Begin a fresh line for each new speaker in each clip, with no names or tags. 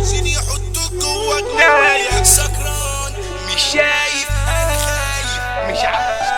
عاوزين يحطوك جوا جناية. سكران مش شايف انا خايف مش عارف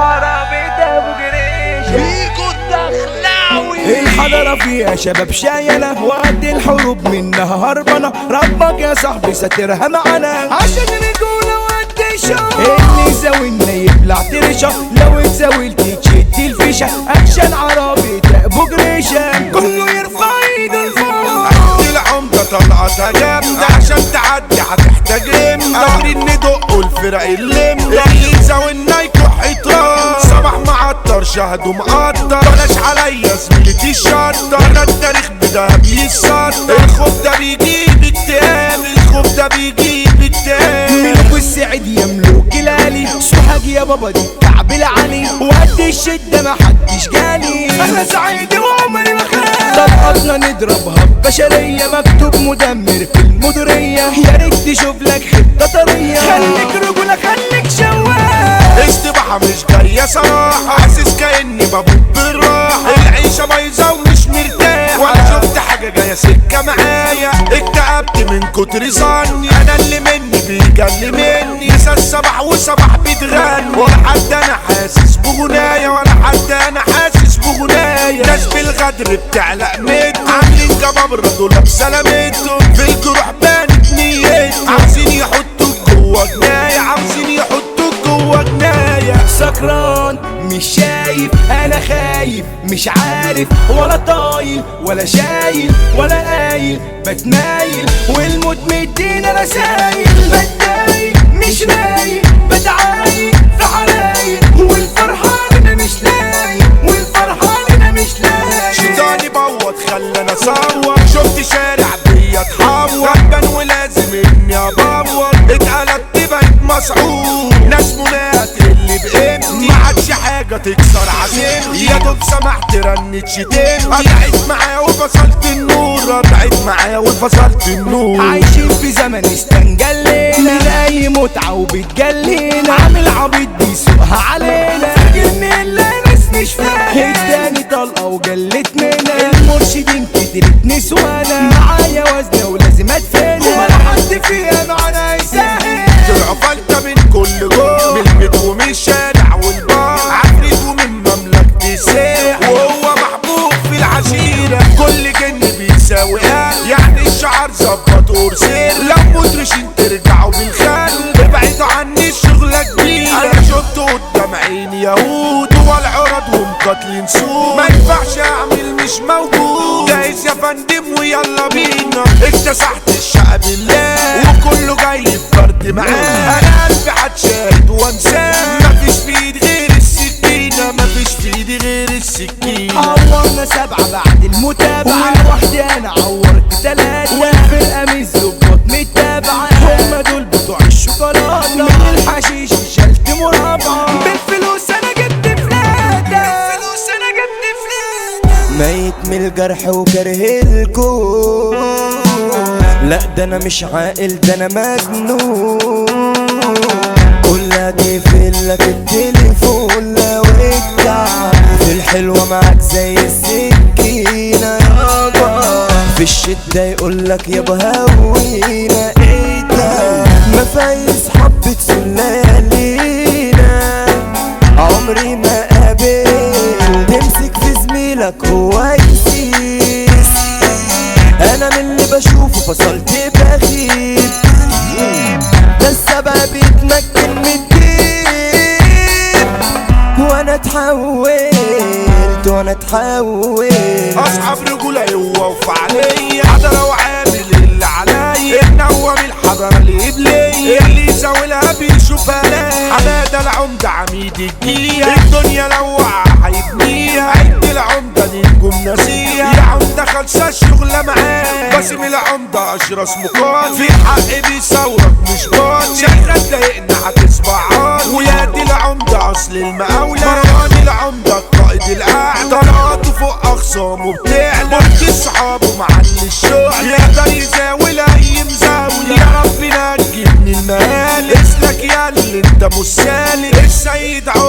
عربي ده ابو جريش بيكو الدخلاوي.
الحضرة فيها شباب شايلة وقد الحروب منها هربانة. ربك يا صاحبي ساترها معانا عشان رجولة وقد الشوق. اللي يزاولنا يبلع ترشة لو اتزاولت تشد الفيشة. اكشن عربي ده ابو جريشة كله يرفع ايده لفوق.
العمدة طلعتها جامدة عشان تعدي هتحتاج رمدة. قادرين ندقوا الفرق اللمدة اللي يزاولنا يكح يتراس. صباح معطر شهد ومقطر بلاش عليا زميلتي الشطر. انا التاريخ بدا بيسطر. الخوف ده بيجيب اكتئاب الخوف ده بيجيب اكتئاب.
ملوك السعيد يا ملوك الالي سوحك يا بابا دي الكعب العالي. وقد الشدة محدش جالي انا سعيد وعمري ما خاف. طلقاتنا نضربها ببشرية مكتوب مدمر في المديرية. يا ريت تشوف لك حتة طرية خليك رجولة خليك شواف.
استباحة مش جاية صراحة حاسس كأني بموت بالراحة. العيشة بايظة ومش مرتاح ولا شفت حاجة جاية سكة معايا. اكتئبت من كتر ظني انا اللي مني بيجلي مني. نسى الصباح وصباح بتغني ولا حد انا حاسس بغناية ولا حد انا حاسس بغناية. ناس بالغدر بتعلق ميتهم عاملين جبابرة دول بسلامتهم. في الجروح بانت نيتهم عاوزين يحطوك جوا جناية عاوزين يحطوك جوا جناية.
سكران مش شايف انا خايف مش عارف ولا طايل ولا شايل ولا قايل. بتمايل والموت مدينا رسايل. بتضايق مش رايق بتعايق في حرايق. والفرحان انا مش لايق والفرحان انا مش لايق.
شيطاني بوط خلاني اصور. شفت شارع بيا اتحور غلبان ولازم اني ابور. اتقلبت بقيت مسعود ناس منات اللي بقيمتي. ما عادش حاجة تكسر عزيمتي يا دوب سمحت رنت شتمتي. قطعت معايا وفصلت النور قطعت معايا وفصلت النور.
عايشين في زمن استنجلينا من اي متعة وبتجلينا. عامل عبيط بيسوقها علينا فاكرني اللي ناس مش فاهم. اداني طلقة وجلت منا. المرشدين كترت نسوانا معايا وزنة ولازم ادفنها. ولا حد فيها معانا يساهم.
طلعوا فلتة من كل جوه من البيت ومن الشارع والبار. عفريت ومن مملكة الساح وهو محبوب في العشيرة. كل جن بيساوي قلب يعني الشعر ظبط ورسير. لو مدرشين ترجعوا بالخل ابعدوا عني الشغلة كبيرة. انا شفت قدام عيني يهود والعرض ومقاتلين سود. ما ينفعش اعمل مش موجود. جايز يا فندم ويلا بينا. اكتسحت الشقة بالله وكله جاي بفرد معاه. انا قلبي هتشاهد وانساه. مفيش في ايدي غير السكينة مفيش في ايدي غير السكينة.
عورنا 7 بعد المتابعة ولوحدي انا عورت 3. والفرقة مش ظباط متابعة هما دول بتوع الشوكولاتة. من الحشيش شلت مرابعة بالفلوس انا جبت فلاتة. بالفلوس انا جبت فلاتة.
ميت من الجرح وكره الكون. لا ده انا مش عاقل ده انا مجنون. كلها تقفلك التليفون لو اتعب. في الحلوة معاك زي السكينة يابا. في الشدة يقولك يابا هوينا. ايه ده مفايز حبة سلالينا. عمري ما قابلت تمسك في زميلك هو يسيس. انا من اللي بشوفه فصلت بخيب. ده السبب يتمكن من الديب. وانا اتحولت وانا اتحولت.
اصحاب رجولة يوقف عليا حضرة وعامل اللي عليا. النوم الحضرة اللي قبليا اللي يزاولها بيشوفها لاقي. حمادة العمدة عميد الجية الدنيا لو وقع هيبنيها. عد العمدة نجوم ناسية يا عمدة خلصة الشغلة معاه. باسم العمدة اشرس مقال في حق بيصورك مش بال. شغال ضايقنا هتصبح عال. ويا دي العمدة اصل المقاولة. مروان العمدة القائد الاعلى. طلعاته فوق اخصامه بتعلى. برج صحابه معلي الشغل يقدر يزاول اي مزاولة. يا رب نجي من المال اسلك يا اللي انت مش سالك. السيد عمدة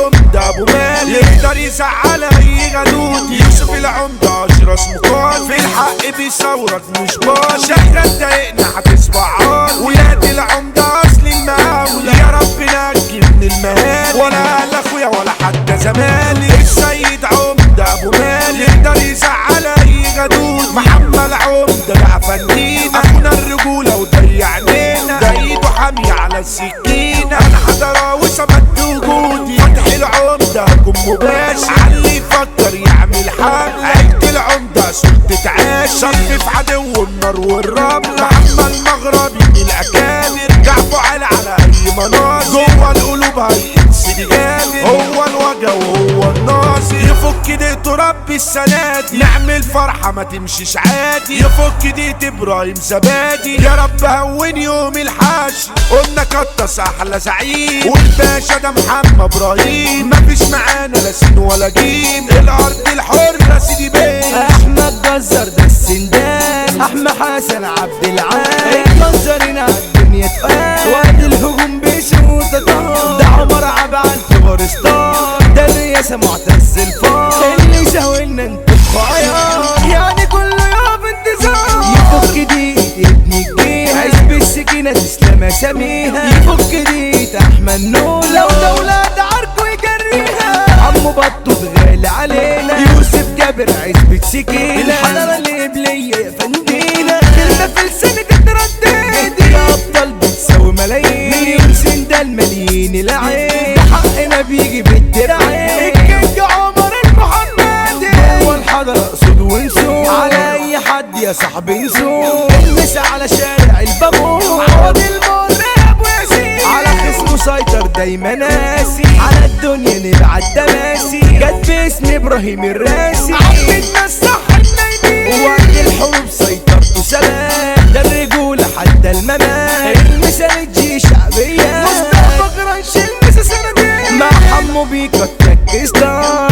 ابو مالك يقدر يزعل اي غدود. يوسف العمدة اشرس مقال في الحق بيصورك مش بال. شكلك ضايقنا هتسمع عال ولاد العمدة اصل المقاولة. يا رب نجي من المهال ولا اهل اخويا ولا حتى زمالك. السيد عمدة ابو مالك يقدر يزعل اي غدود. محمد عمدة بقى فنين اخونا الرجولة وضيع علينا. ده ايده حامية على السكينة. انا حضراوي سمت وجودي. فتح العمدة هجوم مباشر علي يفكر يعمل حملة. عيلة العمدة سلطة عاش صف في عدو النار والرمل. محمد المغربي من الاكابر جعفوا على اي مناظر. جوه القلوب هينسي جامد. هو الوجه وهو الناصر. يفك ديته ربي السنة دي نعمل فرحة ما تمشيش عادي. يفك ديت ابراهيم زبادي. يا رب هون يوم الحشر قلنا كطس احلى زعيم. والباشا ده محمد ابراهيم مفيش معانا لا سين ولا جيم. الارض الحرة سيدي بيه
احمد جزر ده السندان. احمد حسن عبد العال منظرنا الدنيا تقال. وقت الهجوم بيشوط ده عمر عبعال كبار ستار. ده الرئاسة معتز الفار اللي شاولنا انتو خيار. يعني كل يوم انتظار. يفك دي ابني الجيل عزب السكينة تسلم اساميها. يفك دي احمد نور لو دولة عركو يجريها. عمو بطوط غالي علينا. يوسف جابر عزبة سكينة. الحضارة القبلية يا فندينا. كلمة في لساني تتردد. يا ابطال بتساوي ملايين. مليون سندال مليين العين. ده حقنا بيجي بالدراعين. الكينج عمر المحمدي. هو الحضارة اقصد ونسوق على اي حد يا صاحبي نسوق. المسا على شارع البابور. عوض المراب وياسين. على خصمه سيطر دايما ناسي. على الدنيا نبعت تماسي. جت باسم ابراهيم الراسي. عمتنا الصح النايمين. وقت الحروب سيطرته سلام. ده الرجولة حتى الممات. المثال الجيش شعبية. مصطفى قرنش المسا سندين. مع حمو بيكا التكستان.